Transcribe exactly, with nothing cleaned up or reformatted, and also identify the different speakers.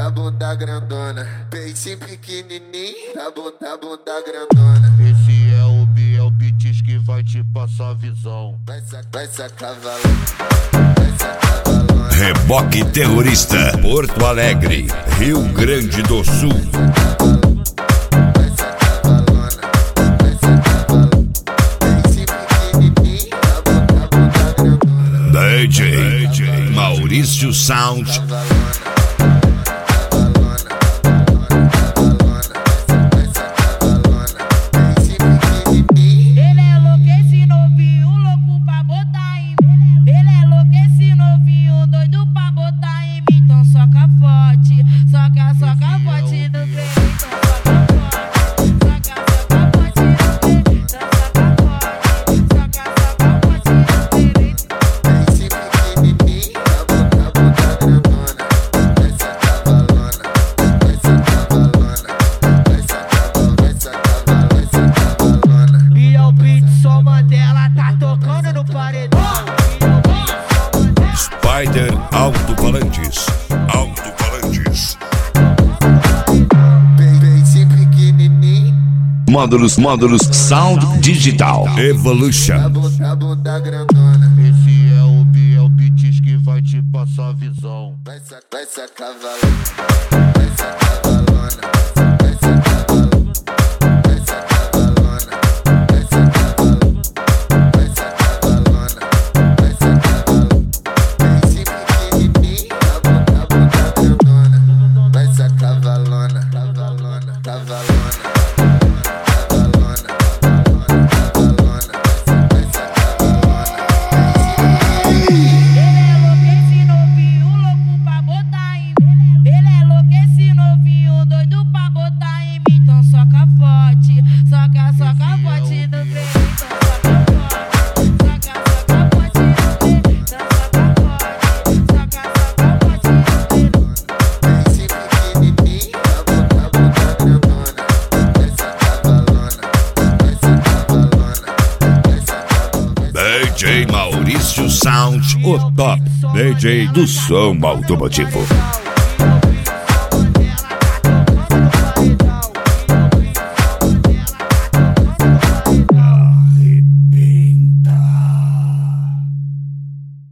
Speaker 1: da bunda grandona. Peitinho pequenininho, da bunda, da bunda grandona.
Speaker 2: Esse é o Biel Beats que vai te passar a visão.
Speaker 1: Vai sacar, vai sacar valão, vai sacar valona.
Speaker 3: Reboque Terrorista, Porto Alegre, Rio Grande do Sul. D J Maurício Sound.
Speaker 4: Ele é louco, esse novinho, louco pra botar em mim. Ele é louco, esse novinho, doido pra botar em mim. Então soca forte, soca, soca forte do trem. Então soca forte, soca, soca forte do trem. Então soca forte,
Speaker 3: Spider Alto-Falantes, Alto-Falantes.
Speaker 1: Peitinho pequenininho,
Speaker 3: Módulos, módulos Sound Digital Evolution.
Speaker 1: da bunda, da bunda grandona.
Speaker 2: Esse é o Biel Beats que vai te passar a visão.
Speaker 1: Vai sacar, vai sacar valão, vai sacar valona. Vai sacar valão, vai sacar valona. Vai sacar valão, vai sacar valona. Vai sacar valão. Peitinho pequenininho, da bunda, da bunda grandona. Vai sacar valona, cavalona, cavalona.
Speaker 3: D J Maurício Sound, o top D J do som automotivo.